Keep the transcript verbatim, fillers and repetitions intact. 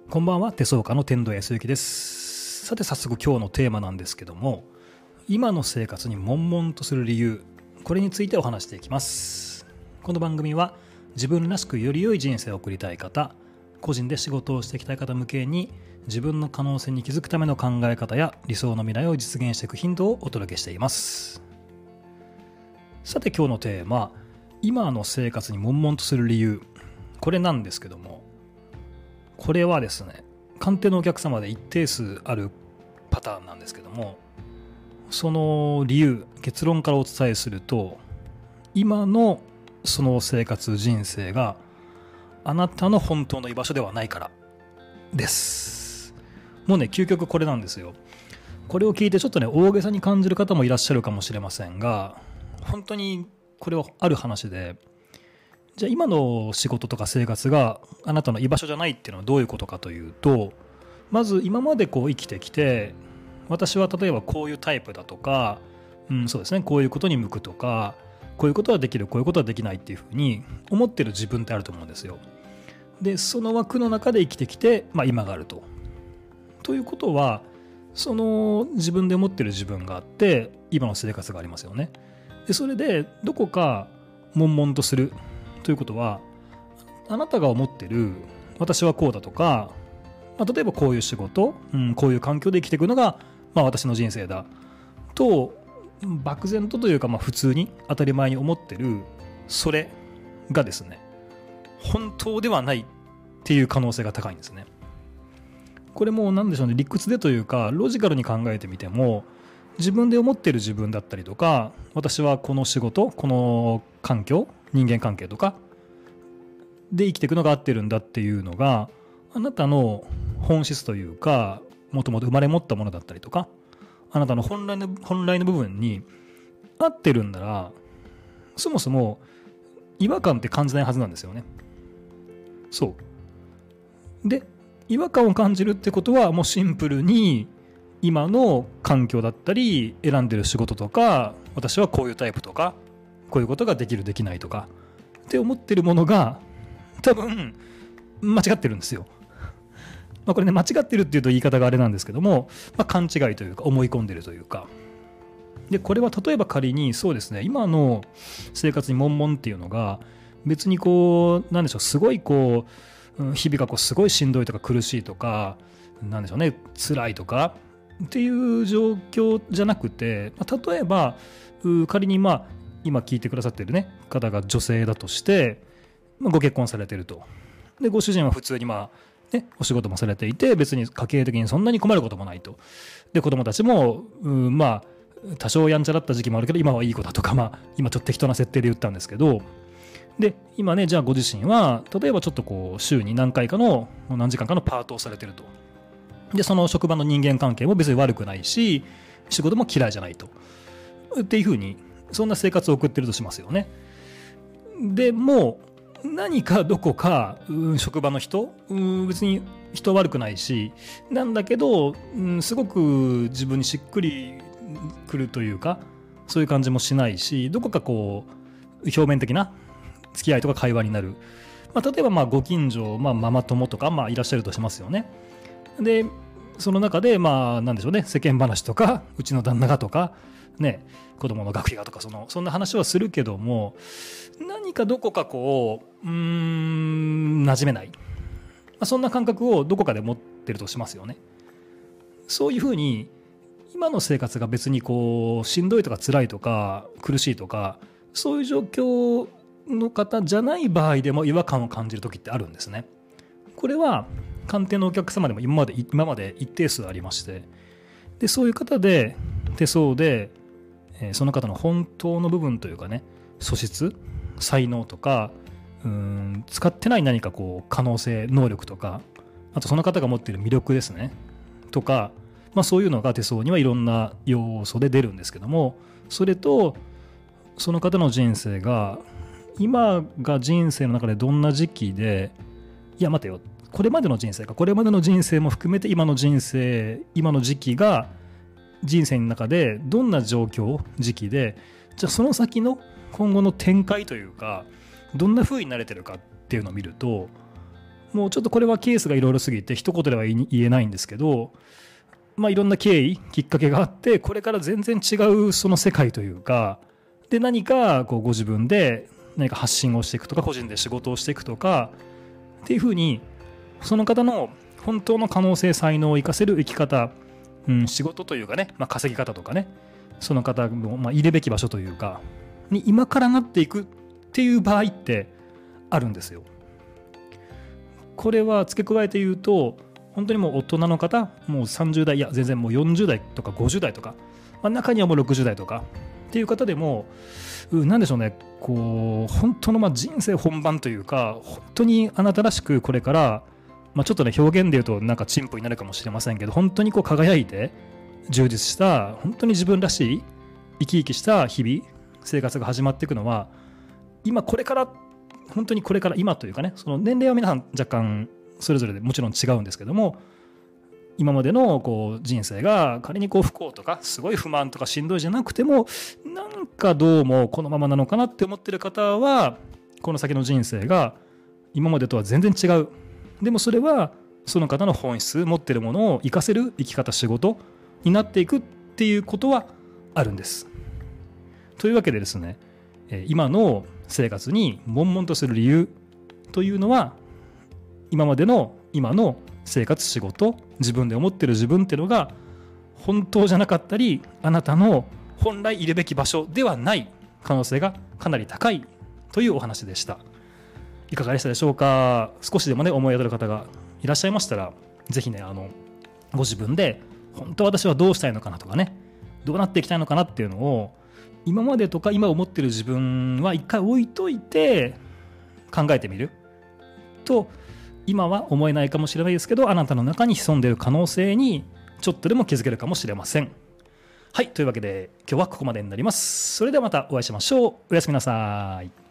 こんばんは、手相家の天童康之です。さて早速今日のテーマなんですけども、今の生活に悶々とする理由、これについてお話していきます。この番組は自分らしくより良い人生を送りたい方、個人で仕事をしていきたい方向けに、自分の可能性に気づくための考え方や理想の未来を実現していくヒントをお届けしています。さて今日のテーマ、今の生活に悶々とする理由、これなんですけども、これはですね、鑑定のお客様で一定数あるパターンなんですけども、その理由、結論からお伝えすると、今のその生活人生があなたの本当の居場所ではないからです。もうね、究極これなんですよ。これを聞いてちょっとね、大げさに感じる方もいらっしゃるかもしれませんが、本当にこれはある話で、じゃあ今の仕事とか生活があなたの居場所じゃないっていうのはどういうことかというと、まず今までこう生きてきて、私は例えばこういうタイプだとか、うん、そうですね、こういうことに向くとか、こういうことはできる、こういうことはできないっていうふうに思ってる自分ってあると思うんですよ。で、その枠の中で生きてきて、まあ、今があると。ということは、その自分で思ってる自分があって、今の生活がありますよね。で、それでどこか悶々とするということは、あなたが思ってる私はこうだとか、まあ、例えばこういう仕事、うん、こういう環境で生きていくのが、まあ、私の人生だと漠然とというか、まあ、普通に当たり前に思ってるそれがですね、本当ではないっていう可能性が高いんですね。これも何でしょうね、理屈でというかロジカルに考えてみても、自分で思ってる自分だったりとか、私はこの仕事、この環境、人間関係とかで生きていくのが合ってるんだっていうのが、あなたの本質というか、もともと生まれ持ったものだったりとか、あなたの本来の本来の部分に合ってるんなら、そもそも違和感って感じないはずなんですよね。そうで、違和感を感じるってことは、もうシンプルに今の環境だったり、選んでる仕事とか、私はこういうタイプとか、こういうことができるできないとかって思ってるものが多分間違ってるんですよ。まあ、これね、間違ってるっていうと言い方があれなんですけども、まあ、勘違いというか思い込んでるというか。で、これは例えば仮にそうですね、今の生活に悶々っていうのが別にこうなんでしょう、すごいこう日々がこうすごいしんどいとか苦しいとか、なんでしょうね、辛いとかっていう状況じゃなくて、まあ、例えば仮にまあ今聞いてくださっている、ね、方が女性だとして、まあ、ご結婚されていると。で、ご主人は普通に、まあね、お仕事もされていて、別に家計的にそんなに困ることもないと。で、子供たちも、うん、まあ多少やんちゃだった時期もあるけど今はいい子だとか、まあ今ちょっと適当な設定で言ったんですけど、で今ね、じゃあご自身は例えばちょっとこう週に何回かの何時間かのパートをされていると。で、その職場の人間関係も別に悪くないし、仕事も嫌いじゃないとっていうふうに、そんな生活を送ってるとしますよね。でも何かどこか、うん、職場の人、うん、別に人は悪くないし、なんだけど、うん、すごく自分にしっくりくるというか、そういう感じもしないし、どこかこう表面的な付き合いとか会話になる、まあ、例えばまあご近所、まあ、ママ友とか、まあ、いらっしゃるとしますよね。でその中で、まあなんでしょうね、世間話とか、うちの旦那がとかね、子供の学費がとか、そのそんな話はするけども、何かどこかこううーん馴染めない、まあ、そんな感覚をどこかで持ってるとしますよね。そういうふうに今の生活が別にこうしんどいとか辛いとか苦しいとか、そういう状況の方じゃない場合でも違和感を感じる時ってあるんですね。これは鑑定のお客様でも今まで今まで一定数ありまして、でそういう方で手相で、えー、その方の本当の部分というかね、素質、才能とか、うーん使ってない何かこう可能性、能力とか、あとその方が持っている魅力ですねとか、まあ、そういうのが手相にはいろんな要素で出るんですけども、それとその方の人生が今が人生の中でどんな時期で、いや待てよ、これまでの人生か、これまでの人生も含めて今の人生、今の時期が人生の中でどんな状況、時期で、じゃあその先の今後の展開というか、どんな風になれてるかっていうのを見ると、 もうちょっとこれはケースがいろいろすぎて一言では言えないんですけど、まあ、いろんな経緯きっかけがあってこれから全然違うその世界というかで何かこうご自分で何か発信をしていくとか個人で仕事をしていくとかっていうふうにその方の本当の可能性才能を生かせる生き方、うん、仕事というかね、まあ、稼ぎ方とかねその方のまあ入れべき場所というかに今からなっていくっていう場合ってあるんですよ。これは付け加えて言うと本当にもう大人の方もうさんじゅう代いや全然もうよんじゅう代とかごじゅう代とか、まあ、中にはもうろくじゅう代とかっていう方でも何でしょうねこう本当のまあ人生本番というか本当にあなたらしくこれから、まあ、ちょっとね表現で言うとなんか陳腐になるかもしれませんけど本当にこう輝いて充実した本当に自分らしい生き生きした日々生活が始まっていくのは今これから本当にこれから今というかねその年齢は皆さん若干それぞれでもちろん違うんですけども今までのこう人生が仮にこう不幸とかすごい不満とかしんどいじゃなくてもなんかどうもこのままなのかなって思ってる方はこの先の人生が今までとは全然違うでもそれはその方の本質持ってるものを活かせる生き方仕事になっていくっていうことはあるんです。というわけでですね今の生活に悶々とする理由というのは今までの今の生活仕事自分で思ってる自分っていうのが本当じゃなかったりあなたの本来いるべき場所ではない可能性がかなり高いというお話でした。いかがでしたでしょうか。少しでもね思い当たる方がいらっしゃいましたらぜひねあのご自分で本当私はどうしたいのかなとかねどうなっていきたいのかなっていうのを今までとか今思ってる自分は一回置いといて考えてみると今は思えないかもしれないですけどあなたの中に潜んでいる可能性にちょっとでも気づけるかもしれません。はいというわけで今日はここまでになります。それではまたお会いしましょう。おやすみなさい。